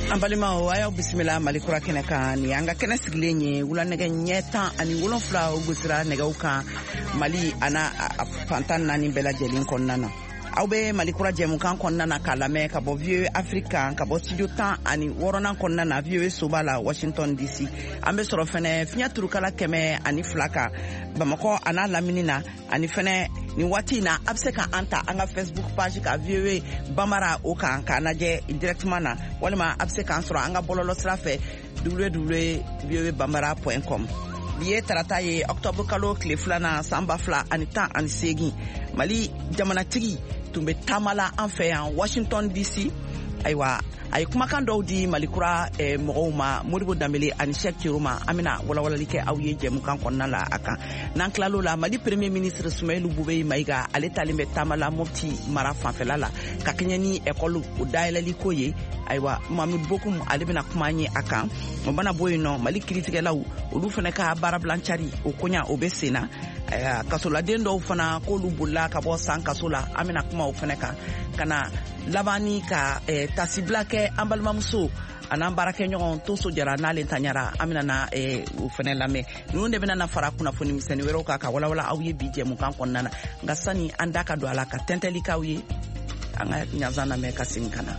Ambalima o aya bismillah malikura keneka ni anga kena sigilenye wula nege nyeta ani wolonfla ugusira nega uka Mali ana pantan nani bela jelin konnana awbe malikura jemukan konnana kalame ka bo vieux africain ka bo studio temps ani worona konnana vieux sobala Washington DC ambe soro fene finya turukala keme ani flaka Bamako ana laminina ani fene ni wati na abseka anta anga Facebook page ka vieux bamara oka kana je directement na walima abseka ansoro anga bololo trafe www.bambara.com biye tarata ye octobre kalo kle flana samba fla anita an segi Mali jamana tigi tumbe tamala en fait en Washington DC aywa ay kuma kan do di malikura mogoma modibo dambele an Cheikh Chiroma amina wala like awye jemu kan konna la aka nan klalo la Mali premier ministre Soumaïlou Boubeye Maïga ale talimbe tamala mofti mara fanfelala ka kenyani ekolu udaila likoye aywa Mamadou Bokum ale bena kumanye aka mbana boyino Mali critique law olu fene ka bara blanchari o konya obesena kasola dendo fana ko lubulla ka bo san kasola amina kuma o fene ka kana labani ka tasibla ke ambalma muso ana barake nyon to so jara na le tanyara amina na o fene lame nunde bena na fara kuna foni miseni wero ka wala awye bije mu kan konnana ngasani andaka do alaka tenteli kawye anga nyazana me kasinkana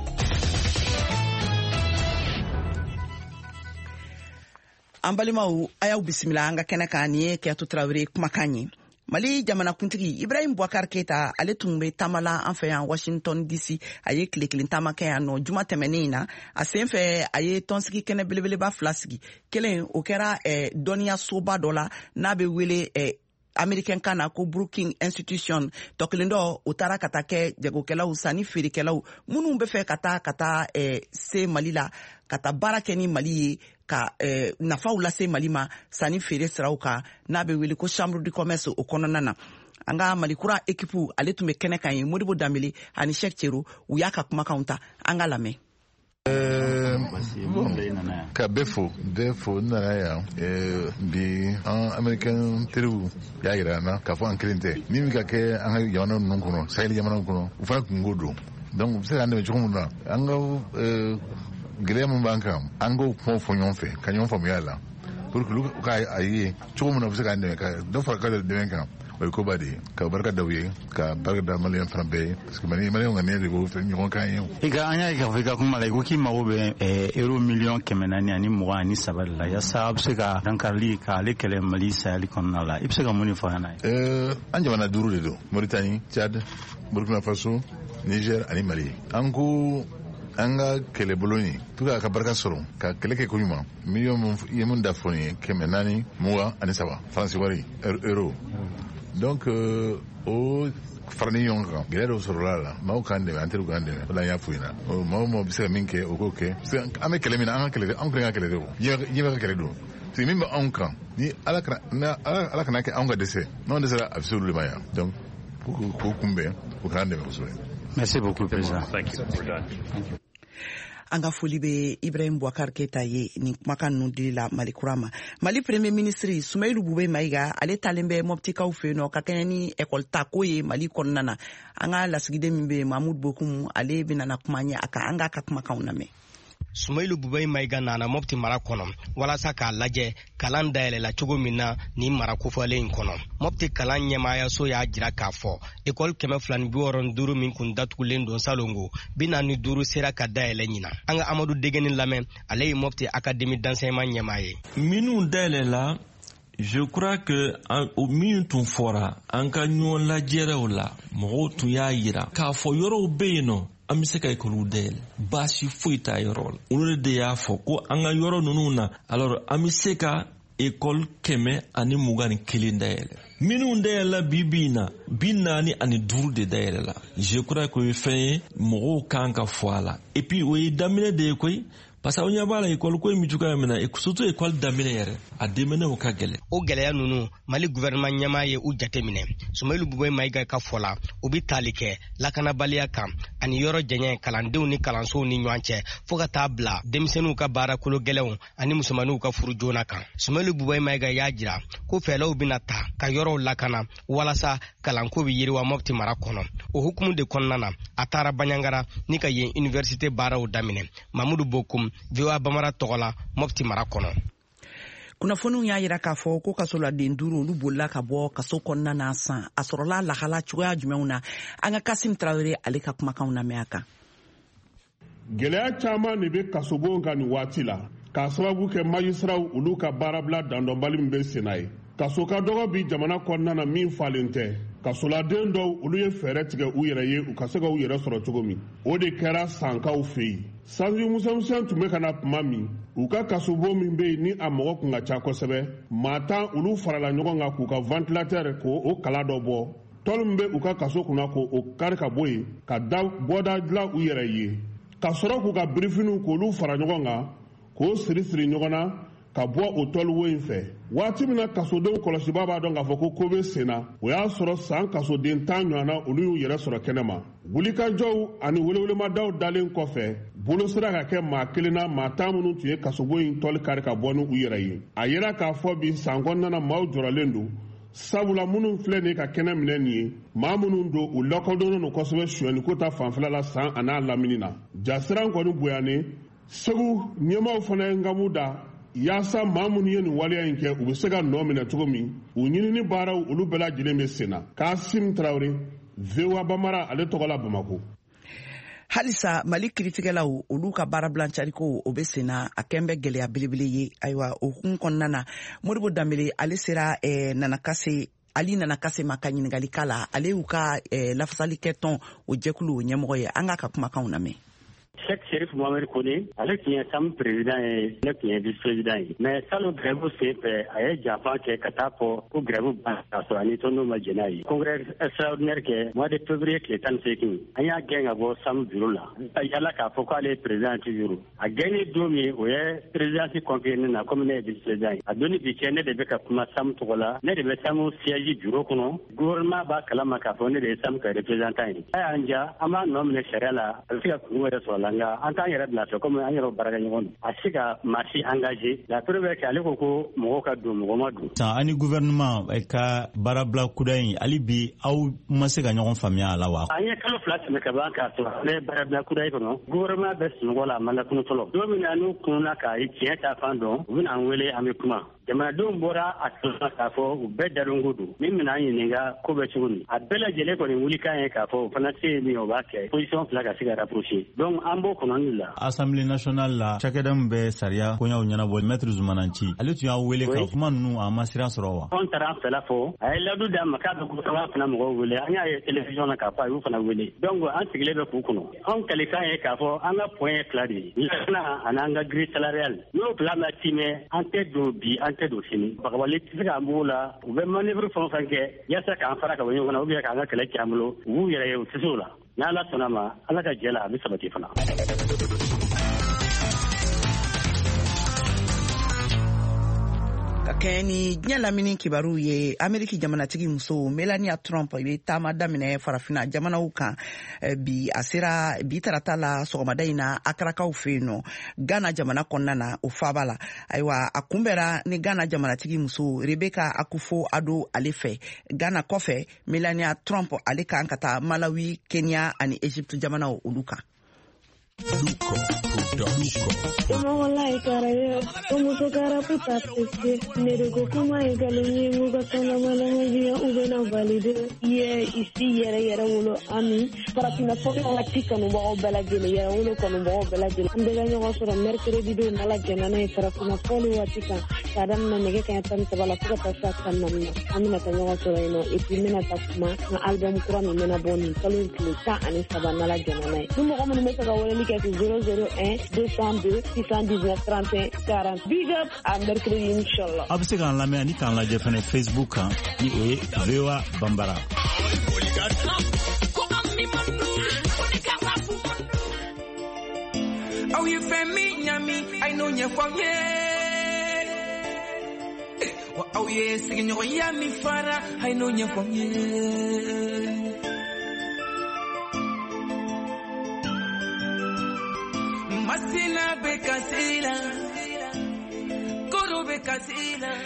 ambalima u ayaw bismillah anga kenaka ni ke to travere kumakanyi Mali jamana kuntigi Ibrahim Boubacar Keita ale tumbe tamala en fait en Washington DC aye klekilin tamake ano juma temenina asenfe aye tonsiki kene belebele ba flasigi kelen okera donia soba dola na be wele American kana ko Brookings Institution toklindo utara katake jagokela usani firikela munu be fe kata se Malila kata barakeni Mali ka nafa ula se Malima sani fere srauka na be wili ko chambre du commerce o kononana anga malikura ekipu aletume kene kan modibo dameli ani Cheikh Chero uyaka kuma kaunta anga lame ka defo nana ya bi American tribu ya irana ka fo ankrinte mimi ka ke an yamana nun kono sayli yamana kono ufa kungodo donc c'est ande jokumuna anga Grême banca ango pon fonyon fe kanyon famiyala pour que lu ka ayi jokumuna bisa kan de ka do fa ka de benka o ko badi ka barka dawiye ka barka da malian frambe parce que mali ngane de go fe nyon kan yo iga anya ka fe ka kuma la go ki mawo be euro million kemenani ani mo ani saballa ya sab se ka dankarli ka le kele mali sali konna la ibse ka moni fa na anja wana duru de do Mauritanie Tchad Burkina Faso Niger ani Mali ango anga kele boloni tuka ka barka soro ka kele ke kunyuma million yemun da foni kemenani muwa ani saba France wari euro donc o farni yonga gero soro la ma o kande anteru kande la ya fuina o mo bisa minke o koke ame kele mina anga kele do yega kele do si mimba onka ni alaka na ke anga dese non dese absolument ya donc ko kumbe ko kande ko sore. Merci beaucoup, Président. Thank you. We're done. Thank you. Anga folibe Ibrahim Boubacar Keita ye ni makan nundi la malikurama Mali premier ministre Soumaïlou Boubeye Maïga ale talembe moptika ufeno kakeni ekol takoye Mali konnana anga lasigide mbe Mahmoud Bokum ale binana kumanya aka anga kakuma kauname Soumaïlou Boubeye Maïga nana mopti mara kono walasa ka lajɛ kalan dayɛlɛ la cogo min na ni mara kofɔlen kono mopti kalan ɲɛmaaya so y'a jira k'a fɔ école 265 min kun datugulen don salongo 45 sera ka dayɛlɛ ɲina an ka Amadu Degeni lamɛn ale ye mopti académie d'enseignement ɲɛmaa ye minnu dayɛlɛ la je crois que minnu tun fɔra an ka ɲɔgɔn lajɛrɛw la mɔgɔw tun y'a yira k'a fɔ yɔrɔw bɛ yen nɔ an bɛ se ka ekɔliw dayɛlɛ baasi foyi t'a yɔrɔ la olu de y'a fɔ ko an ka yɔrɔ ninnu na alors an bɛ se ka ekɔli 121 dayɛlɛ minnu dayɛlɛla bi na 45 de dayɛlɛla je crois que o ye fɛn ye mɔgɔw kan ka fɔ a la et puis o ye daminɛ de ye koyi parce que on y a pas la école ko mi juga mena et surtout école daminɛ yɛrɛ a dɛmɛnɛ o ka gɛlɛn o gɛlɛya ninnu Mali gouvernement ɲɛmaa ye u jateminɛ Soumaïlou Boubeye Maïga ka fɔ la u bi tali kɛ lakanabaliya kan ani yɔrɔ jɛɲɛ kalandenw ni kalansow ni ɲɔgɔn cɛ fo ka taa bila denmisɛnninw ka baara kolo gɛlɛnw ani musomanninw ka furu joona kan Soumaïlou Boubeye Maïga y'a jira ko fɛɛrɛw bɛna ta ka yɔrɔw lakana walasa kalanko bɛ yiriwa Mopti mara kɔnɔ o hukumu de kɔnɔna na a taara Baɲangara ni ka yen université tɛ baaraw daminɛ. Mamudu Bokum, VOA Bambara tɔgɔ la, Mopti mara kɔnɔ. Kunnafoniw y'a yira k'a fɔ ko kasoladen 5 olu bolila ka bɔ kaso kɔnɔna na san a sɔrɔla lahala cogoya jumɛnw na. An ka Kasim Traoré ale ka kumakanw lamɛn a kan. Gɛlɛya caman de bɛ kasobon kan nin waati la k'a sababu kɛ majisiraw olu ka baarabila dandɔnbali min bɛ sen na ye. Kaso ka dɔgɔ bi jamana kɔnɔna na min falen tɛ. Kasoladen dɔw olu ye fɛɛrɛ tigɛ u yɛrɛ ye u ka se ka u yɛrɛ sɔrɔ cogo min. O de kɛra sankaw fɛ yen. Sanji misɛnmisɛn tun bɛ ka na tuma min u ka kasobon min bɛ yen ni a mɔgɔ kun ka ca kosɛbɛ. Maa 10 olu farala ɲɔgɔn kan k'u ka ventilateur k'o kala dɔ bɔ. Tɔli min bɛ u ka kaso kunna k'o kari ka bɔ yen ka bɔda dilan u yɛrɛ ye. Ka sɔrɔ k'u ka birifiniw k'olu fara ɲɔgɔn kan k'o siri ɲɔgɔn na ka bɔ o tɔliwo in fɛ. Waati min na kasodenw kɔlɔsiba b'a dɔn k'a fɔ ko bɛ sen na o y'a sɔrɔ san kasoden 10 ɲɔgɔnna olu y'u yɛrɛ sɔrɔ kɛnɛma. Wulikajɔw ani welewelemadaw dalen kɔfɛ bolo sera ka kɛ maa 1 na maa 10 minnu tun ye kasobo in tɔli kari ka bɔ n'u yɛrɛ ye. A yera k'a fɔ bi san kɔnɔna maaw jɔrɔlen don. Sabula minnu filɛ nin ka kɛnɛ minɛ nin ye maa minnu don u lakɔdɔnnen don kosɛbɛ suyɛniko ta fanfɛla la san a n'a lamini na. Jasiran kɔni boyannen Segu ɲɛmaaw fana ye nkamu da yaasa maa minnu ye nin waleya in kɛ u bɛ se ka nɔ minɛ cogo min u ɲinini baaraw olu bɛɛ lajɛlen bɛ sen na. Kasim Traoré, VOA Bambara ale tɔgɔ la Bamako. Halisa Mali kiritigɛlaw olu ka baarabilancariko o bɛ sen na a kɛn bɛ gɛlɛya belebele ye. Ayiwa o hukumu kɔnɔna na Modibo Dambele ale sera Ali Nana Kase ma ka ɲininkali k'a la ale y'u ka lafasali kɛ tɔn o jɛkulu o ɲɛmɔgɔ ye. An ka kumakanw lamɛn. Cheikh Chérif Mohamed Kone, ale tun ye SAM président ye, ne tun ye vice président ye. Mais salon grève senfɛ a ye janfa kɛ ka taa fɔ ko grève ban k'a sɔrɔ a ni tɔndenw ma jɛn n'a ye. Congrès extraordinaire kɛ mois de février tile 18 an y'a gɛn ka bɔ SAM bureau la. Yala k'a fɔ k'ale ye président toujours. A gɛnni don min o ye présidence confiée ne na comme ne ye vice président ye. A donni bi cɛ ne de bɛ ka kuma SAM tɔgɔ la. Ne de bɛ SAM siège bureau kɔnɔ. Gouvernement b'a kalama k'a fɔ ne de ye SAM ka représentant ye. A y'an ja an b'a nɔ minɛ sariya la a bɛ se ka kun wɛrɛ sɔrɔ la nka an t'an yɛrɛ bila fɛ comme an yɛrɛ baara kɛ ɲɔgɔn don. A se ka marché engagé. La preuve est que ale ko mɔgɔw ka don mɔgɔ ma don. San ani gouvernement ka baarabila kuda in hali bi aw ma se ka ɲɔgɔn faamuya a la wa? An ye kalo 2 tɛmɛ ka ban k'a sɔrɔ ne baarabila kuda in kɔnɔ gouvernement bɛ sunɔgɔ la a ma lakunu fɔlɔ. Don min na n'u kunna k'a ye tiɲɛ ta fan dɔn u bɛna an wele an bɛ kuma. Jamanadenw bɔra a tuma k'a fɔ u bɛɛ daronko don min bɛna an ɲininka ko bɛ cogo min. A bɛɛ lajɛlen kɔni wulikan ye k'a fɔ o fana se min o b'a kɛ position fila ka se ka rapprocher. Donc an b'o kɔnɔni la. Assemblée nationale la cakɛda min bɛ sariya koɲaw ɲɛnabɔ Maître Zumananci ale tun y'a wele ka kuma ninnu a ma sira sɔrɔ wa? Anw taara an fɛla fɔ a ye ladu d'a ma k'a bɛ gouvernement fana mɔgɔw wele an y'a ye télévision na k'a fɔ a y'u fana wele. Donc an sigilen bɛ k'u kɔnɔ. Anw kalikan ye k'a fɔ an ka point ye 2 de ye. Lakana ani an ka grille salariale. N'o 2 ma timɛ an tɛ don bi an tɛ don sini. Wale tɛ se k'an b'o la u bɛ manœuvre fɛn o fɛn kɛ yaasa k'an fara ka bɔ ɲɔgɔn na ou bien k'an ka kɛlɛ cɛ an bolo u b'u yɛrɛ ye u tɛ se o la n'Ala sɔnna ma Ala ka jɛ la a bɛ sabati fana. Ka kɛ ni diɲɛ lamini kibaru ye Ameriki jamanatigi muso Melania Trump bɛ taama daminɛ farafina jamanaw kan bi a sera bi tarata la sɔgɔmada in na akarakaw fɛ yen nɔ Ghana jamana kɔnɔna na o faaba la. Ayiwa a kunbɛra ni Ghana jamanatigi muso Rebecca Akufo-Addo ale fɛ. Ghana kɔfɛ Melania Trump ale kan ka taa Malawi, Kenya ani Egypt jamanaw olu kan. Wallahi karaye umuso kara puta pese nerego kuma egalonye muga kana malamaji ubena valide ye isi yere wolo ami parafina foto wati kanu bo balagene yere wolo kanu bo balagene ndega nyogo soro mercredi do nala genana e parafina foto wati kan kadam na nege kan tan tabala fuka pasa kan namna amina tan nyogo soro ino e pimena takuma na album kuran mena boni kalu ta ani sabana la genana numo ko mun mesa ga wala likati 001 202 619 31 40. Big up à mercredi inchallah. A bɛ se k'an lamɛn ani k'an lajɛ fɛnɛ Facebook kan ni o ye VOA Bambara. Aw ye fɛn min ɲami a ye n'o ɲɛfɔ aw ye. Wa aw ye sigiɲɔgɔnya min fara a ye n'o ɲɛfɔ aw ye. Masina be kasila, koro be kasila.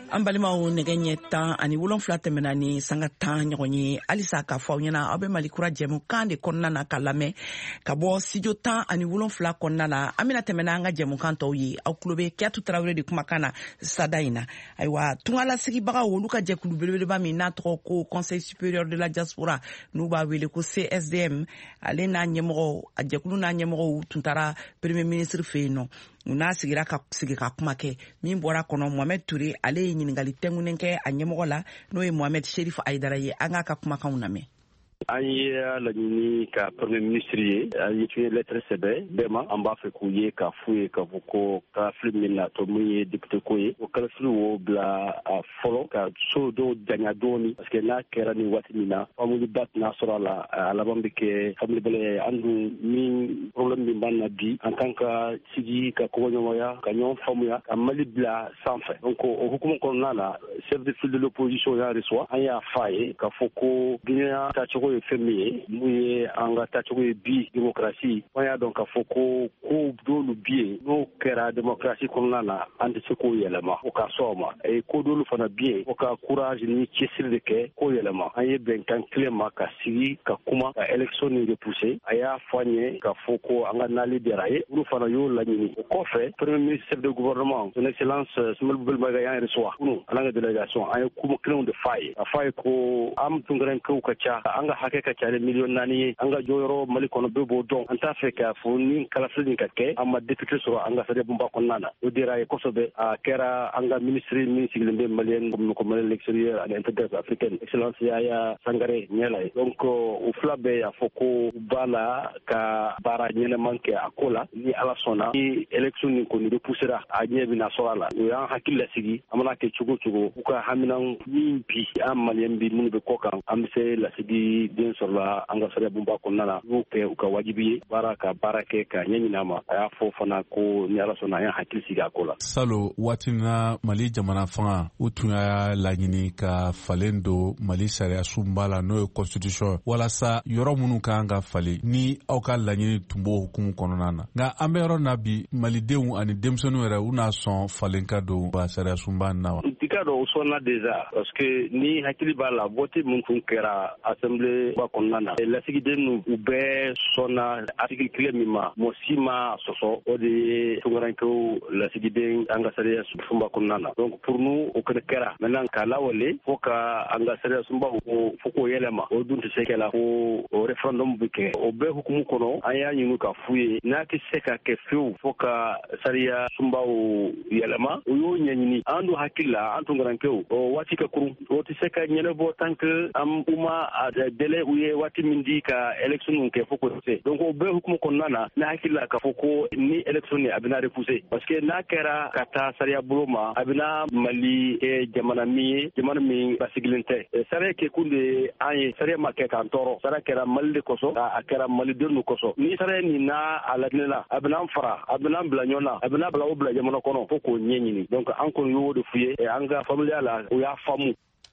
an balimaw nɛgɛ ɲɛ 10 ani 7 tɛmɛna ni sanga 10 ɲɔgɔn ye halisa k'a fɔ aw ɲɛna aw bɛ malikura jɛmukan de kɔnɔna na ka lamɛn ka bɔ studio 10 ani 7 kɔnɔna la an bɛna tɛmɛ n'an ka jɛmukan tɔw ye aw tulo bɛ Kiyatu Tarawele de kumakan na sada in na ayiwa tungalasigibaga olu ka jɛkulu belebeleba min n'a tɔgɔ ko Conseil supérieur de la diaspora n'u b'a wele ko CSDM ale n'a ɲɛmɔgɔ a jɛkulu n'a ɲɛmɔgɔw tun taara premier ministre fɛ yen nɔ u n'a sigira ka sigi ka kuma kɛ min bɔra kɔnɔ Mohamed Touré ale ye ɲininkali tɛngunen kɛ a ɲɛmɔgɔ la n'o ye Mohamed Sherif Aidara ye an k'a ka kumakanw lamɛn. An ye laɲini ka premier ministre ye a ye tun ye lettre sɛbɛn bɛɛ ma an b'a fɛ k'u ye ka f'u ye k'a fɔ ko kalafili min natɔ mun ye député ko ye o kalafili o bila fɔlɔ ka so dɔw janya dɔɔni parce que n'a kɛra ni waati min na famille ba tɛna sɔrɔ a la a laban bɛ kɛ famille bɛlɛ an dun min problème min b'an na bi en tant que sigi ka kɔɲɔgɔnya ka ɲɔgɔn faamuya ka Mali bila sanfɛ donc o hukumu kɔnɔna la chef de file de l'opposition y'a reçoit an y'a f'a ye k'a fɔ ko Guinea tacogo ye fɛn min ye mun ye an ka tacogo ye bi démocratie an y'a dɔn k'a fɔ ko dɔlu bi ye n'o kɛra démocratie kɔnɔna na an tɛ se k'o yɛlɛma o ka sɔn o ma ko dɔlu fana bi ye o ka courage ni cɛsiri de kɛ k'o yɛlɛma an ye bɛnkan kelen ma ka sigi ka kuma ka élection ni repousser a y'a fɔ an ye k'a fɔ ko an ka nali diyara ye olu fana y'o laɲini o kɔfɛ premier ministre chef de gouvernement son excellence Soumaïla Boulimaïga y'an reçoit kunu an ka délégation an ye kuma kelenw de f'a ye a f'a ye ko an tun kɛrɛnkɛw ka ca an ka hakɛ ka ca ni 4 millions ye an ka jɔyɔrɔ Mali kɔnɔ bɛɛ b'o dɔn an t'a fɛ k'a fɔ ni kalafili nin ka kɛ an ma député sɔrɔ an ka sariyakunba kɔnɔna na o dira a ye kosɛbɛ a kɛra an ka ministre min sigilen bɛ malien comme Mali l'extérieur ani intégration africaine excellence Yaya Sangare ɲɛla ye donc o fila bɛɛ y'a fɔ ko u b'a la ka baara ɲɛnɛman kɛ a ko la ni Ala sɔnna ni élection nin kɔni repoussera a ɲɛ bɛna sɔrɔ a la o y'an hakili lasigi an mana kɛ cogo cogo u ka hamina min bi an malien bi minnu bɛ kɔ kan an bɛ se lasigi den sɔrɔla an ka sariyakunba kɔnɔna na n'o kɛ u ka wajibi ye baara kɛ ka ɲɛɲini a ma a y'a fɔ fana ko ni Ala sɔnna an y'a hakili sigi a ko la. Salo waati na Mali jamana fanga u tun y'a laɲini ka falen don Mali sariya sunba la n'o ye constitution walasa yɔrɔ minnu kan ka falen ni aw ka laɲini tun b'o hukumu kɔnɔna na nka an bɛ yɔrɔ na bi malidenw ani denmisɛnninw yɛrɛ u n'a sɔn falen ka don sariya sunba na wa. I ka dɔn o sɔnna déjà parce que ni hakili b'a la vote min tun kɛra assemblée ba kɔnɔna na lasigiden nu u bɛɛ sɔnna article kelen min ma mɔgɔ si ma sɔsɔ o de ye tunkarankew lasigiden an ka sariya sunba kɔnɔna na donc pour nous o kɛnɛ kɛra maintenant k'a lawale fo ka an ka sariya sunba fo k'o yɛlɛma o dun tɛ se kɛ la ko o référendum bɛ kɛ o bɛɛ hukumu kɔnɔ an y'a ɲini ka f'u ye n'a tɛ se ka kɛ fewu fo ka sariya sunbaw yɛlɛma o y'o ɲɛɲini an dun hakili la an tunkarankew o waati ka kurun o tɛ se ka ɲɛnabɔ tant que an ma délai u ye waati min di ka élection kɛ fo k'o se donc o bɛɛ hukumu kɔnɔna na ne hakili la k'a fɔ ko ni élection a bɛna repousser parce que n'a kɛra ka taa sariya bolo ma a bɛna Mali jamana min basigilen tɛ sariya kɛkun de an ye sariya ma kɛ k'an tɔɔrɔ sariya kɛra Mali de kosɔn a kɛra malidenw kosɔn ni sariya nin n'a a ladinɛna a bɛna fara a bɛna bila ɲɔgɔn na a bɛna bila o bila jamana kɔnɔ fo k'o ɲɛɲini donc an kɔni y'o de f'u ye an ka familiya la o y'a faamu.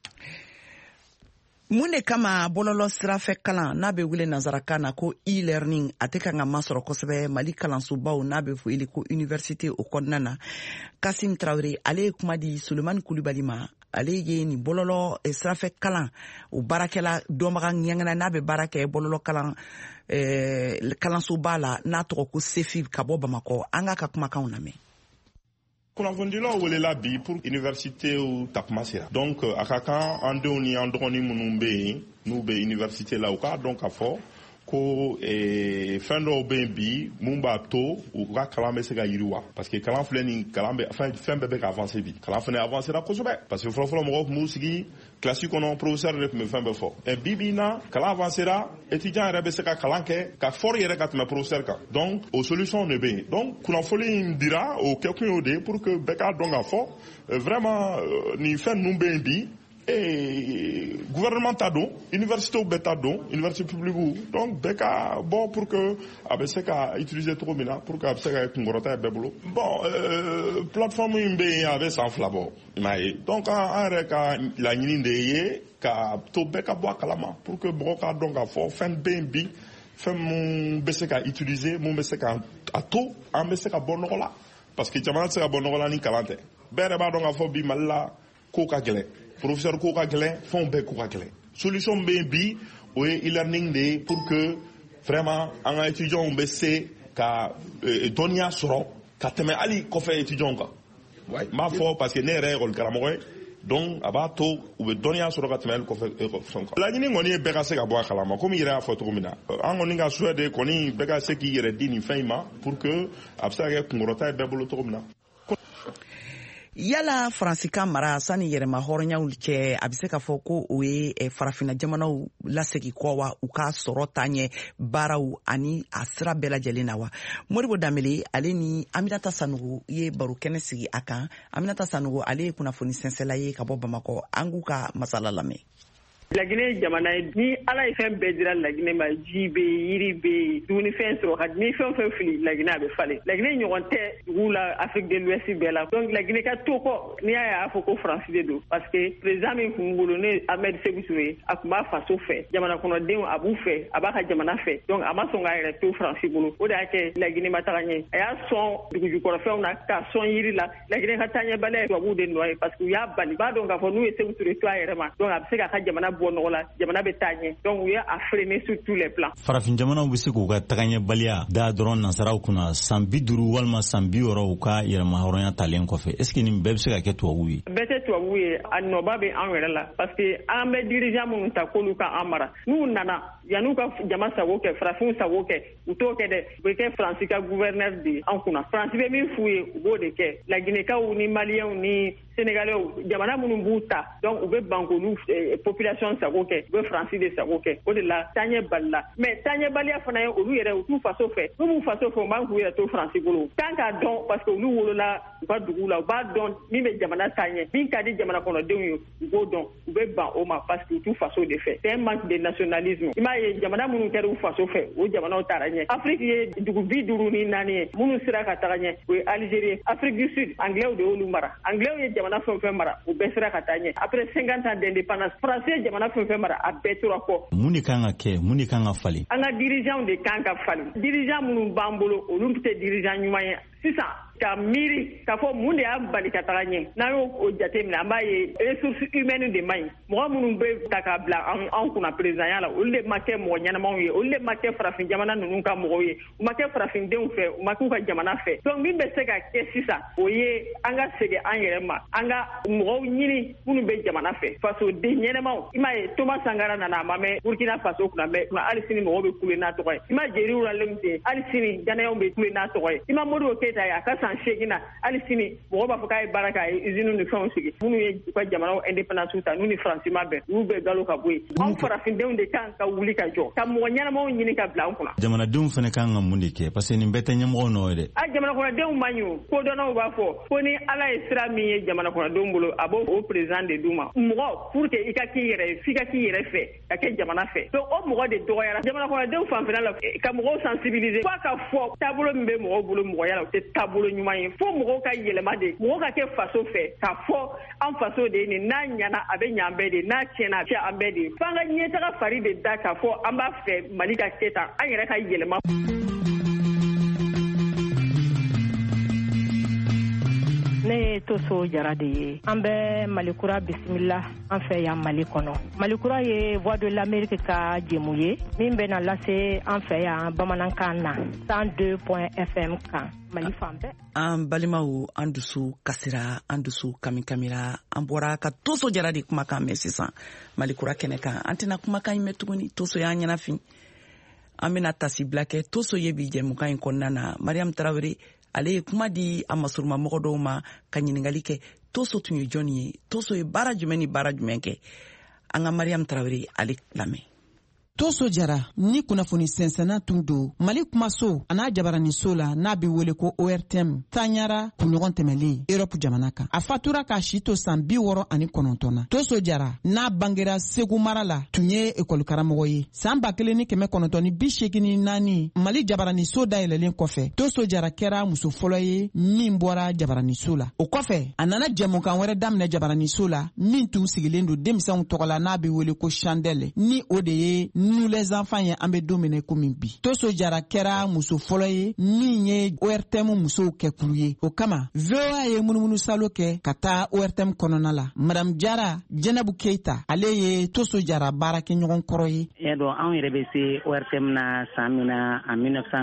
Mun de kama bɔlɔlɔ sirafɛ kalan n'a bɛ wele nanzarakan na ko e-learning a tɛ ka ka masɔrɔ kosɛbɛ Mali kalansobaw n'a bɛ fɔ ile ko université o kɔnɔna na Kasim Traoré ale ye kuma di Sulemani Kulibali ma ale ye ni bɔlɔlɔ sirafɛ kalan o baarakɛla dɔnbaga ɲɛngɛnna n'a bɛ baara kɛ bɔlɔlɔ kalan kalansoba la n'a tɔgɔ ko Sefi ka bɔ Bamakɔ an ka kumakanw lamɛn. Kunnafonidilaw welela bi pour université ou takumasira donc a ka kan an denw ni an dɔgɔnin minnu bɛ yen n'u bɛ université la u k'a dɔn k'a fɔ ko fɛn dɔw bɛ yen bi mun b'a to u ka kalan bɛ se ka yiriwa parce que kalan filɛ nin kalan bɛ fɛn bɛɛ bɛ ka avancer bi kalan fana avancera kosɛbɛ parce que fɔlɔfɔlɔ mɔgɔw tun b'u sigi kilasi kɔnɔ professeur de tun bɛ fɛn bɛɛ fɔ bi bi in na kalan avancera étudiant yɛrɛ bɛ se ka kalan kɛ ka fɔri yɛrɛ ka tɛmɛ professeur kan donc o solution de bɛ yen donc kunnafoni in dira o kɛkun y'o de ye pour que bɛɛ k'a dɔn k'a fɔ vraiment nin fɛn ninnu bɛ yen bi gouvernement ta don université bɛɛ ta don université publique donc bɛɛ ka bɔ pour que a bɛ se ka utiliser cogo min na pour que a bɛ se ka kunkɔrɔta bɛɛ bolo bon plateforme in bɛ yen a bɛ san 2 bɔ i m'a ye donc an yɛrɛ ka laɲini de ye ka to bɛɛ ka bɔ a kalama pour que mɔgɔw k'a dɔn k'a fɔ fɛn bɛ yen bi fɛn mun bɛ se ka utiliser mun bɛ se ka a to an bɛ se ka bɔ nɔgɔ la parce que jamana tɛ se ka bɔ nɔgɔ la ni kalan tɛ bɛɛ yɛrɛ b'a dɔn k'a fɔ bi Mali la ko ka gɛlɛn professeur ko ka gɛlɛn fɛnw bɛɛ ko ka gɛlɛn solution bɛ yen bi o ye e-learning de ye pour que vraiment an ka étudiants bɛ se ka dɔnniya sɔrɔ ka tɛmɛ hali kɔfɛ étudiants kan n b'a fɔ parce que ne yɛrɛ ye école karamɔgɔ ye donc a b'a to u bɛ dɔnniya sɔrɔ ka tɛmɛ hali kɔfɛ fɛnw kan laɲini kɔni ye bɛɛ ka se ka bɔ a kalama komi yɛrɛ y'a fɔ cogo min na an kɔni ka souhait de kɔni bɛɛ ka se k'i yɛrɛ di nin fɛn in ma pour que a bɛ se ka kɛ kunkɔrɔta ye bɛɛ bolo cogo min na. Yala Faransikan mara sani yɛrɛma hɔrɔnyaw cɛ a bɛ se ka fɔ ko o ye farafina jamanaw lasegi kɔ wa u ka sɔrɔ taɲɛ baaraw ani a sira bɛɛ lajɛlen na wa Modibo Dambele ale ni Aminata Sanogo ye baro kɛnɛ sigi a kan Aminata Sanogo ale ye kunnafoni sɛnsɛla ye ka bɔ Bamakɔ an k'u ka masala lamɛn. Laginɛ jamana ni ala ye fɛn bɛɛ dira Laginɛ ma ji bɛ yiri bɛ dumunifɛn sɔrɔ ka ni fɛn fɛn fili Laginɛ a bɛ falen Laginɛ ɲɔgɔn tɛ dugu la Afrique de l'Ouest bɛɛ la donc Laginɛ ka to kɔ n'i y'a fɔ ko Faransi de don parce que président min kun bolo ne Ahmed Sékou Touré a kun b'a faso fɛ jamana kɔnɔdenw a b'u fɛ a b'a ka jamana fɛ donc a ma sɔn k'a yɛrɛ to Faransi bolo o de y'a kɛ Laginɛ ma taga ɲɛ a y'a sɔn dugujukɔrɔfɛnw na k'a sɔn yiri la Laginɛ ka taaɲɛbaliya ye tubabuw de nɔ ye parce que u y'a bali b'a dɔn k'a fɔ n'u ye Sékou Touré to a yɛrɛ ma donc a bɛ se k'a ka jamana bɔ nɔgɔ la jamana bɛ taa ɲɛ donc u ye a freiner sur tous les plans. Farafin jamanaw bɛ se k'u ka tagaɲɛbaliya da dɔrɔn nasaraw kunna san 50 walima san 60 u ka yɛrɛma hɔrɔnya talen kɔfɛ est ce que nin bɛɛ bɛ se ka kɛ tubabuw ye. Bɛɛ tɛ tubabuw ye a nɔba bɛ an yɛrɛ la parce que an bɛ dirigeant minnu ta k'olu ka an mara n'u nana yan'u ka jama sago kɛ farafinw sago kɛ u t'o kɛ dɛ u bɛ kɛ Faransi ka gouverneur de an kunna Faransi bɛ min f'u ye u b'o de kɛ Laginɛkaw ni Maliyɛnw ni Sénégalais jamana minnu b'u ta donc u bɛ ban k'olu population sago kɛ u bɛ Faransi de sago kɛ o de la taɲɛ balila mais taɲɛbaliya fana ye olu yɛrɛ u t'u faso fɛ n'u b'u faso fɛ u man k'u yɛrɛ to Faransi bolo tant k'a dɔn parce que olu wolola u ka dugu la u b'a dɔn min bɛ jamana taɲɛ min ka di jamana kɔnɔdenw ye u b'o dɔn u bɛ ban o ma parce que u t'u faso de fɛ c'est un manque de nationalisme i m'a ye jamana minnu kɛra u faso fɛ o jamanaw taara ɲɛ Afrique ye dugu 54 ye minnu sera ka taga ɲɛ o ye Algérie Afrique du Sud anglais de y'olu mara anglais ye jamana fɛn fɛn mara u bɛɛ sera ka taa ɲɛ après 50 ans d'indépendance français ye jamana fɛn fɛn mara a bɛɛ tora kɔ. Mun de kan ka kɛ mun de kan ka falen. An ka dirigeant de kan ka falen dirigeant minnu b'an bolo olu tɛ dirigeant ɲuman ye sisan ka miiri k'a fɔ mun de y'a bali ka taga ɲɛ n'an y'o jateminɛ an b'a ye ressources humaines de man ɲi mɔgɔ minnu bɛ ta k'a bila an kunna présidentya la olu de ma kɛ mɔgɔ ɲɛnamaw ye olu de ma kɛ farafin jamana ninnu ka mɔgɔw ye u ma kɛ farafindenw fɛ u ma k'u ka jamana fɛ donc min bɛ se ka kɛ sisan o ye an ka segin an yɛrɛ ma an ka mɔgɔw ɲini minnu bɛ jamana fɛ fasoden ɲɛnamaw i m'a ye Thomas Sankara nana a ma mɛn Burkina Faso kunna mɛ hali sini mɔgɔw bɛ kule n'a tɔgɔ ye i ma Jeri Wuralem ten hali sini Ghanaianw bɛ kule n'a tɔgɔ ye i ma Modibo Keita ye a ka san 8 na hali sini mɔgɔ b'a fɔ k'a ye baara kɛ a ye usine ni fɛnw sigi minnu ye u ka jamanaw indépendance ta n'u ni Faransi ma bɛn olu bɛɛ galo ka bɔ yen anw farafindenw de kan ka wuli ka jɔ ka mɔgɔ ɲɛnamaw ɲini ka bila an kunna. Jamanadenw fana kan ka mun de kɛ parce que nin bɛɛ tɛ ɲɛmɔgɔ nɔ ye dɛ. A jamana kɔnɔdenw man ɲi o kodɔnnaw b'a fɔ ko ni ala ye sira min ye jamana kɔnɔdenw bolo a b'o o président de d'u ma mɔgɔ pour que i ka k'i yɛrɛ ye f'i ka k'i yɛrɛ fɛ ka kɛ jamana fɛ donc o mɔgɔ de dɔgɔyara jamana kɔnɔdenw fanfɛla la ka mɔgɔw sensibiliser f'a ka fɔ taabolo min bɛ mɔgɔw bolo mɔgɔya la o tɛ taabolo ɲuman ye fo mɔgɔw ka yɛlɛma de mɔgɔ ka kɛ faso fɛ k'a fɔ an faso de ye nin n'a ɲana a bɛ ɲɛ an bɛɛ de n'a tiɲɛna a bɛ an bɛɛ de f'an ka ɲɛtaga fari de da k'a fɔ an b'a fɛ Mali ka kɛ tan an yɛrɛ ka yɛlɛma. Ne ye Toso Jara de ye an bɛ Malikura bisimila an fɛ yan Mali kɔnɔ Malikura ye Voix de l'Amérique ka jɛmu ye min bɛna lase an fɛ yan bamanankan na 102.fm kan Mali fan bɛɛ. An balimaw an dusu kasira an dusu kamikamira an bɔra ka Toso Jara de kumakan mɛn sisan Malikura kɛnɛ kan an tɛna kumakan in mɛn tuguni Toso y'an ɲɛnafin an bɛna tasibila kɛ Toso ye bi jɛmukan in kɔnɔna na Mariam Tarawele ale ye kuma di a masuruma mɔgɔ dɔw ma ka ɲininkali kɛ Toso tun ye jɔnni ye Toso ye baara jumɛn ni baara jumɛn kɛ an ka Mariam Tarawele ale lamɛn. Toso Jara ni kunnafoni sɛnsɛnna tun don Mali kumaso a n'a jabaraniso la n'a bɛ wele ko ORTM taɲara kunɲɔgɔn tɛmɛlen Europe jamana kan a fatura k'a si to san 69 na Toso Jara n'a bangera Segu mara la tun ye école karamɔgɔ ye san 1984 Mali jabaraniso dayɛlɛlen kɔfɛ Toso Jara kɛra muso fɔlɔ ye min bɔra jabaraniso la o kɔfɛ a nana jɛmukan wɛrɛ daminɛ jabaraniso la min tun sigilen don denmisɛnw tɔgɔ la n'a bɛ wele ko Chandelle ni o de ye nous les enfants ye an be don min na komi bi. Toso Jara kɛra muso fɔlɔ ye min ye ORTM musow kɛkulu ye. O kama VOA ye munumunu salo kɛ ka taa ORTM kɔnɔna la. Madame Jara Jɛnɛbu Keita ale ye Toso Jara baarakɛ ɲɔgɔn kɔrɔ ye. Donc anw yɛrɛ bɛ se ORTM na san min na en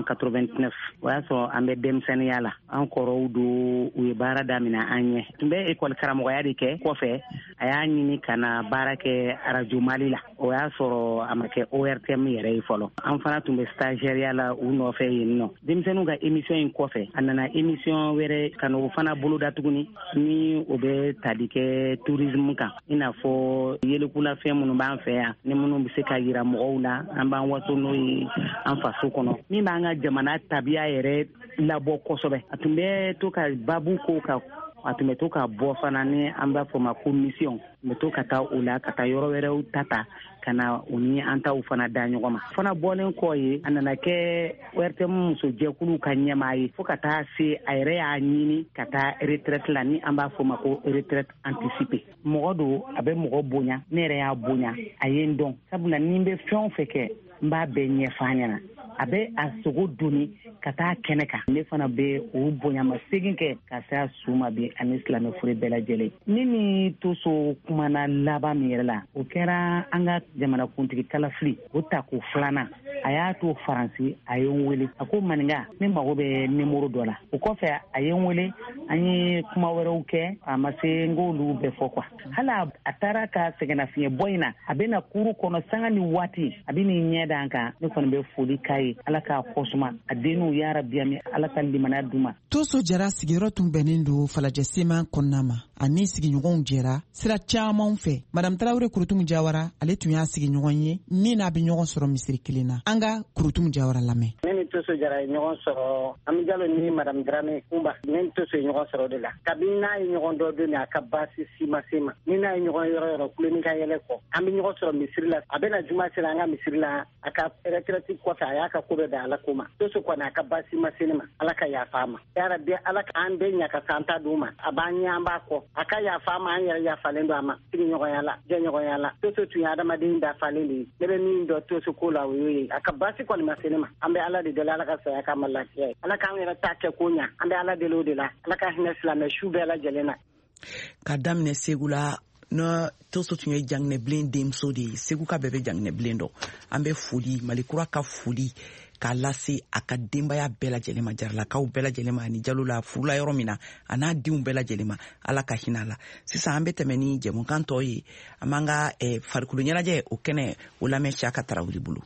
1989 o y'a sɔrɔ an bɛ denmisɛnniya la. An kɔrɔw do u ye baara daminɛ an ɲɛ. Tun bɛ école karamɔgɔya de kɛ kɔfɛ a y'a ɲini ka na baara kɛ Radio Mali la. O y'a sɔrɔ a ma kɛ ORTM yɛrɛ ye fɔlɔ. An fana tun bɛ stagiaire la u nɔfɛ yen nɔ. Denmisɛnninw ka émission in kɔfɛ a nana émission wɛrɛ ka n'o fana boloda tuguni ni o bɛ tali kɛ tourisme kan. I n'a fɔ yelekunafɛn minnu b'an fɛ yan ni minnu bɛ se ka yira mɔgɔw la an b'an waso n'o ye an faso kɔnɔ. Min b'an ka jamana tabiya yɛrɛ labɔ kosɛbɛ. A tun bɛ to ka babu ko ka a tun bɛ to ka bɔ fana ni an b'a fɔ ma ko mission n bɛ to ka taa o la ka taa yɔrɔ wɛrɛw ta ka na o ni an taw fana da ɲɔgɔn ma. Fana bɔlen kɔ ye a nana kɛ ORTM musojɛkulu ka ɲɛmaa ye fo ka taa se a yɛrɛ y'a ɲini ka taa retraite la ni an b'a fɔ ma ko retraite anticipée. Mɔgɔ do a bɛ mɔgɔ bonya ne yɛrɛ y'a bonya a ye n dɔn sabula ni n bɛ fɛn o fɛn kɛ n b'a bɛɛ ɲɛfɔ a ɲɛna. A bɛ a sogo doni ka taa kɛnɛ kan ne fana bɛ o bonyama segin kɛ ka se a su ma bi ani silamɛ fure bɛɛ lajɛlen. Ne ni Toso kumana laban min yɛrɛ la o kɛra an ka jamanakuntigi kalafili o ta ko filanan a y'a to Faransi a ye n wele a ko maninga ne mago bɛ numéro dɔ la. O kɔfɛ a ye n wele an ye kuma wɛrɛw kɛ a ma se n k'olu bɛɛ fɔ quoi. Hala a taara ka sɛgɛnnafiɲɛ bɔ in na a bɛ na kuru kɔnɔ sanga ni waati a bɛ nin ɲɛ d'an kan ne kɔni bɛ foli k'a ye Ala k'a kɔsuma a denw ya rabi ami Ala ka limaniya d'u ma. Toso Jara sigiyɔrɔ tun bɛnnen don Falajɛ seman kɔnɔna ma ani sigiɲɔgɔnw jɛra sira camanw fɛ. Madame Tarawele Kurutumu Jawara ale tun y'a sigiɲɔgɔn ye min n'a bɛ ɲɔgɔn sɔrɔ misiri kelen na. An ka Kurutumu Jawara lamɛn. Ne ni Toso Jara ye ɲɔgɔn sɔrɔ Ami Jalo ni Madame Dramé Kumba ne ni Toso ye ɲɔgɔn sɔrɔ de la. Kabini n'a ye ɲɔgɔn dɔ don a ka basi sima ni n'a ye ɲɔgɔn yɔrɔ kuloni ka yɛlɛ kɔ an bɛ ɲɔgɔn sɔrɔ misiri la a bɛ na juma sera an ka misiri la a ka retraite kɔfɛ a y'a ka ko bɛɛ da Ala ko ma. Toso kɔni a ka basi ma se ne ma Ala ka yafa ma. Yarabi Ala ka an bɛɛ ɲa ka san ta d'u ma a b'an ɲɛ an b'a kɔ a ka yafa ma an yɛrɛ yafalen don a ma sigiɲɔgɔnya la jɛɲɔgɔnya la. Toso tun ye adamaden dafalen de ye ne bɛ min dɔn Toso ko la o y'o ye a ka basi kɔni ma se ne ma an bɛ Ala de deli Ala ka saya k'a ma lafiya ye Ala k'an yɛrɛ ta kɛ ko ɲa an bɛ Ala deli o de la Ala ka hinɛ silamɛ su bɛɛ lajɛlen na. Ka daminɛ Segu la no Toso tun ye Janginɛbilen denmuso de ye Segu ka bɛɛ bɛ Janginɛbilen dɔn an bɛ foli Malikura ka foli k'a lase a ka denbaya bɛɛ lajɛlen ma Jaralakaw bɛɛ lajɛlen ma ani Jalo la furula yɔrɔ min na a n'a denw bɛɛ lajɛlen ma Ala ka hinɛ a la. Sisan an bɛ tɛmɛ ni jɛmukan tɔ ye an b'an ka farikolo ɲɛnajɛ o kɛnɛ o lamɛn Siyaka Tarawele bolo.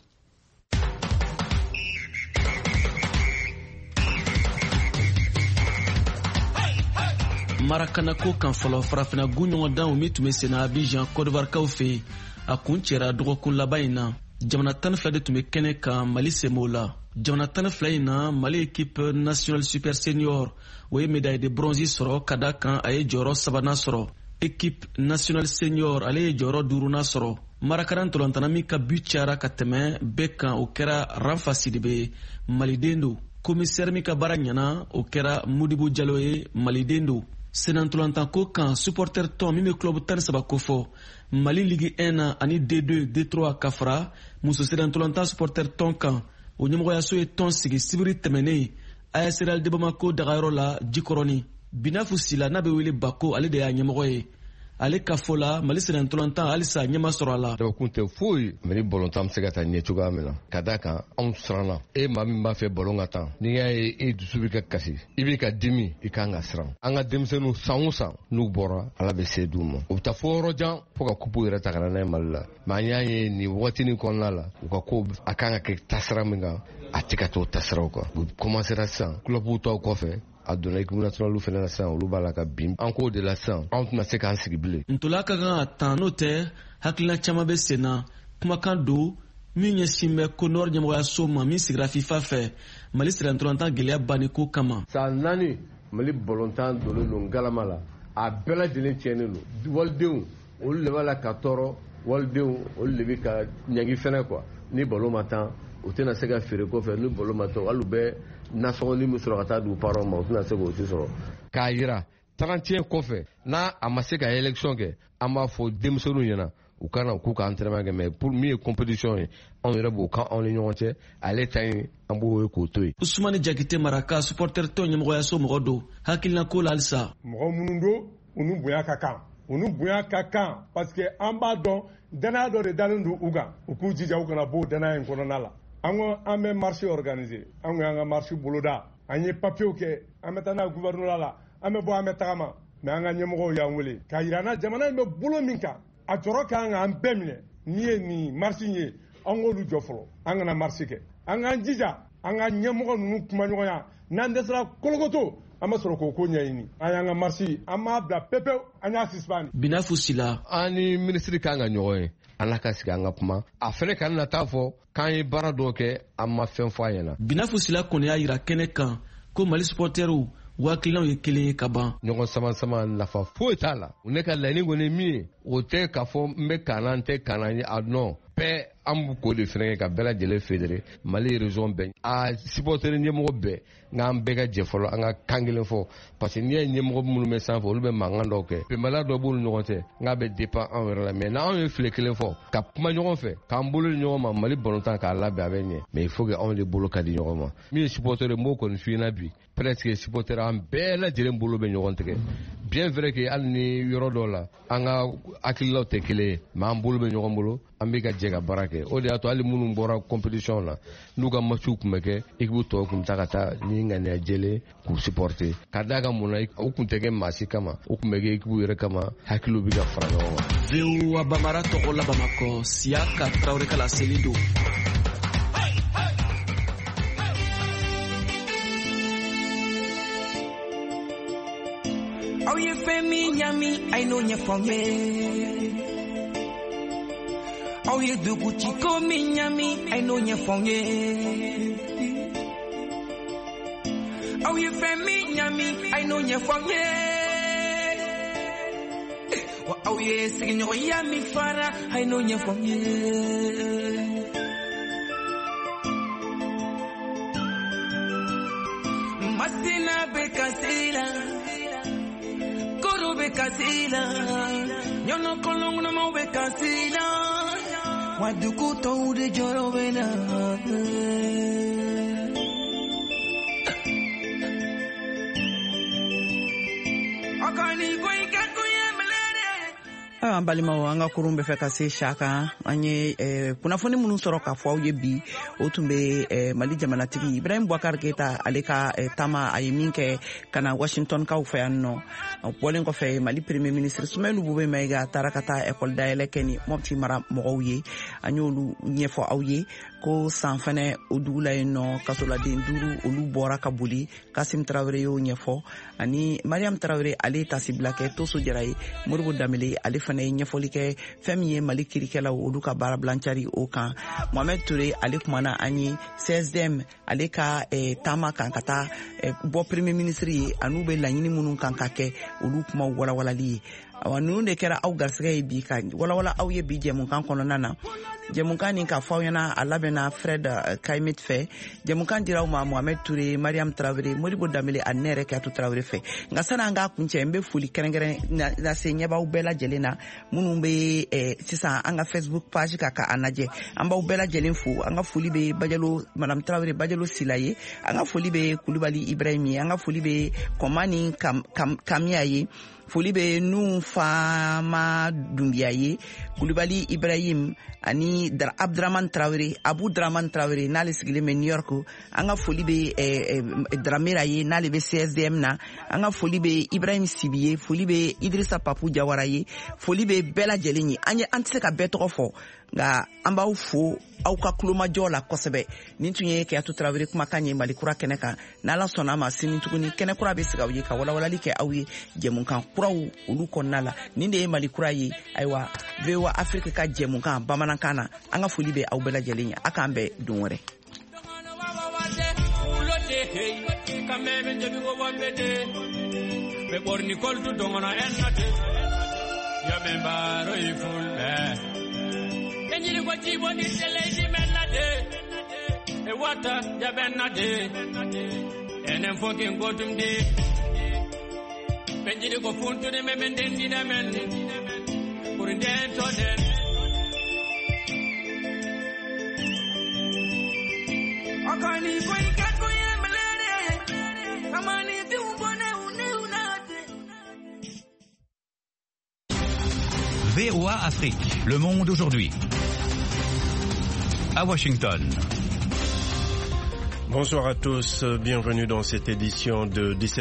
Marakanako kan fɔlɔ farafina gu ɲɔgɔndanw min tun bɛ sen na Abidjan Côte d'Ivoire kaw fɛ a kun cɛra dɔgɔkun laban in na jamana 12 de tun bɛ kɛnɛ kan Mali sɛmɛw la. Jamana 12 in na Mali équipe nationale super senior o ye médaille de bronze sɔrɔ ka da kan a ye jɔyɔrɔ 3nan sɔrɔ. Équipe nationale senior ale ye jɔyɔrɔ 5nan sɔrɔ. Marakaran tolantana min ka but cayara ka tɛmɛ bɛɛ kan o kɛra Ranfa Sidibe Maliden don. Commissaire min ka baara ɲɛna o kɛra Modibo Jalo ye Maliden don. Senantolantan ko kan supporter tɔn min bɛ club 13 ko fɔ Mali Ligue 1 na ani D2 D3 ka fara muso senantolantan supporter tɔn kan o ɲɛmɔgɔyaso ye tɔn sigi sibiri tɛmɛnen AS Real de Bamako dagayɔrɔ la Jikɔrɔni Binafu Sila n'a bɛ wele Bako ale de y'a ɲɛmɔgɔ ye ale ka fɔ la Mali senantolantan halisa ɲɛma sɔrɔ a la. Dabakun tɛ foyi Mali bɔlɔntan bɛ se ka taa ɲɛ cogoya min na ka da kan anw siranna maa min b'a fɛ bɔlɔn ka taa n'i y'a ye dusu bɛ ka kasi i bɛ ka dimi i kan ka siran an ka denmisɛnninw san o san n'u bɔra Ala bɛ se d'u ma u bɛ taa fɔ yɔrɔ jan fo ka kupu yɛrɛ ta ka na n'a ye Mali la mais an y'a ye nin wagatinin kɔnɔna la u ka ko a kan ka kɛ tasira min kan a tɛ ka t'o tasiraw kan u commencera sisan clubw tɔw kɔfɛ a donna équipe nationale fɛnɛ na sisan olu b'a la ka bin an k'o de la sisan anw tɛna se k'an sigi bilen. Ntola ka kan ka tan n'o tɛ hakilina caman bɛ sen na kumakan don min ɲɛsin bɛ ko nord ɲɛmɔgɔyaso ma min sigira FIFA fɛ Mali senantolantan gɛlɛya banni ko kama. San 4 Mali bɔlɔntan donnen don galama la a bɛɛ lajɛlen tiɲɛnen don walidenw olu de b'a la ka tɔɔrɔ walidenw olu de bɛ ka ɲɛgi fɛnɛ quoi ni balo ma tan o tɛna se ka feere kɔfɛ ni balo ma tan hali bɛ nasɔngɔli min sɔrɔ ka taa du parents ma o tɛna se k'o si sɔrɔ k'a yira 31 kɔfɛ n'a a ma se ka élection kɛ an b'a fɔ denmisɛnninw ɲɛna u kana k'u ka entraînement kɛ mais pour min ye compétition ye anw yɛrɛ b'o kan anw ni ɲɔgɔn cɛ ale ta ye an b'o ye k'o to yen. Usumani Jakite Maraka supporter tɔn ɲɛmɔgɔyaso mɔgɔ don hakilina ko la halisa. Mɔgɔ minnu don u ni bonya ka kan parce que an b'a dɔn danaya dɔ de dalen don u kan u k'u jija u kana bɔ danaya in kɔnɔna la. An ko an bɛ marché organiser an ko an ka marché boloda an ye papier kɛ an bɛ taa n'a gouvernement la an bɛ bɔ an bɛ tagama mais an ka ɲɛmɔgɔw y'an wele k'a yira an na jamana in bɛ bolo min kan a jɔrɔ kan ka an bɛɛ minɛ ni ye nin marché ye an k'olu jɔ fɔlɔ an kana marché kɛ an k'an jija an ka ɲɛmɔgɔ ninnu kuma ɲɔgɔnya n'an dɛsɛra kolokoto an bɛ sɔrɔ k'o ko ɲɛɲini an y'an ka marché an m'a bila pepewu an y'a suspend. Binafu Sila an ni ministre kan ka ɲɔgɔn ye ala ka sigi an ka kuma a fɛnɛ kan na taa fɔ k'an ye baara dɔw kɛ an ma fɛn fɔ a ɲɛna. Binafu Sila kɔni y'a yira kɛnɛ kan ko Mali supporteriw wakilanw ye kelen ye ka ban. Ɲɔgɔn sama nafa foyi t'a la ne ka laɲini kɔni min ye o tɛ k'a fɔ n bɛ kana n tɛ kana ye a nɔ bɛɛ an b'u ko de fɛnɛ ka bɛɛ lajɛlen fédéré Mali région bɛɛ a supporter ɲɛmɔgɔ bɛɛ n'an bɛɛ ka jɛ fɔlɔ an ka kan kelen fɔ parce que n'i ye ɲɛmɔgɔ minnu bɛ sanfɛ olu bɛ mankan dɔw kɛ bɛnbaliya dɔ b'olu ɲɔgɔn cɛ n'a bɛ dépend anw yɛrɛ la mais n'anw ye file kelen fɔ ka kuma ɲɔgɔn fɛ k'an bolo di ɲɔgɔn ma Mali balontan k'a labɛn a bɛ ɲɛ mais il faut que anw de bolo ka di ɲɔgɔn ma min ye supporter ye n b'o kɔni f'i ɲɛna bi presque supporter an bɛɛ lajɛlen bolo bɛ ɲɔgɔn tigɛ bien vrai que hali ni yɔrɔ dɔw la an ka hakililaw tɛ kelen ye mais an bolo bɛ ɲɔgɔn bolo an bɛ ka jɛ ka baara kɛ o de y'a to hali minnu bɔra compétition la n'u ka matchw tun bɛ kɛ équipe tɔw tun bɛ taa ka taa ni ŋaniya jɛlen k'u supporter ka d'a kan mun na u tun tɛ kɛ maa si kama u tun bɛ kɛ équipe yɛrɛ kama hakiliw bɛ ka fara ɲɔgɔn kan. VOA Bamara tɔgɔ la Bamakɔ Siaka Traoré kala seli don. Aw ye fɛn min ɲami a ye n'o ɲɛfɔ ye. Aw ye dugutigi min ɲami a ye n'o ɲɛfɔ ye. Aw ye fɛn min ɲami a ye n'o ɲɛfɔ ye. Wa aw ye sigiɲɔgɔnya min fara a ye n'o ɲɛfɔ ye. Masina bɛ kasi la. Be kasila nyono kolongo mo be kasila waduku to de joro bena akani ko ikatu ye melere an balimaw an ka kurun bɛ fɛ ka se Siaka an ye kunnafoni minnu sɔrɔ k'a fɔ aw ye bi o tun bɛ Mali jamanatigi Ibrahim Boubacar Keita ale ka taama a ye min kɛ ka na Washington kaw fɛ yan nɔ bɔlen kɔfɛ Mali premier ministre Soumaïla Boubou Maïga taara ka taa école dayɛlɛ kɛ ni Mopti mara mɔgɔw ye an y'olu ɲɛfɔ aw ye ko san fɛnɛ o dugu la yen nɔ kasoladen 5 olu bɔra ka boli Kasim Traoré y'o ɲɛfɔ ani Mariam Traoré ale ye tasi bila kɛ Toso Jara ye Modibo Dembélé ale fana ye ɲɛfɔli kɛ fɛn min ye Mali kirikɛlaw olu ka baara bilancari o kan Mohamed Touré ale kumana an ye 16e ale ka taama kan ka taa bɔ premier ministre ye an'u bɛ laɲini minnu kan ka kɛ olu kuma walawalali ye awa ninnu de kɛra aw garisɛgɛ ye bi ka walawala aw ye bi jɛmukan kɔnɔna na jɛmukan nin ka fɔ aw ɲɛna a labɛnna Fred Kaymet fɛ jɛmukan dira aw ma Mohamed Touré Mariam Traoré Modibo Dembélé ani ne yɛrɛ Kiyatu Traoré fɛ nka sani an k'a kuncɛ n bɛ foli kɛrɛnkɛrɛn lase ɲɛbaaw bɛɛ lajɛlen na minnu bɛ sisan an ka Facebook page kan ka a lajɛ an b'aw bɛɛ lajɛlen fo an ka foli bɛ Bajalo Madame Traoré Bajalo Sila ye an ka foli bɛ Kulibali Ibrahim ye an ka foli bɛ Kɔmani Kamiya ye foli bɛ Nu Fama Dumbiya ye Kulibali Ibrahim ani Abdraman Traoré Abu Draman Traoré n'ale sigilen bɛ New York an ka foli bɛ Dramera ye n'ale bɛ CSDM na an ka foli bɛ Ibrahim Sibi ye foli bɛ Idrissa Papu Jawara ye foli bɛ bɛɛ lajɛlen ye an tɛ se ka bɛɛ tɔgɔ fɔ nka an b'aw fo aw ka kulomajɔ la kosɛbɛ nin tun ye Kiyatu Traoré kumakan ye Mali kura kɛnɛ kan n'Ala sɔnna ma sini tuguni kɛnɛ kura bɛ sigi aw ye ka walawalali kɛ aw ye jɛmukan kuraw olu kɔnɔna la nin de ye Mali kura ye ayiwa VOA Afrique ka jɛmukan bamanankan na an ka foli bɛ aw bɛɛ lajɛlen ye a k'an bɛɛ don wɛrɛ Enjili kwa chibo ni teleji menade E wata ya benade Enem fucking gotum de Enjili kwa funtu de memendendi de men Kurinde to den VOA Afrique, le monde aujourd'hui. À Washington. Bonsoir à tous, bienvenue dans cette édition de 17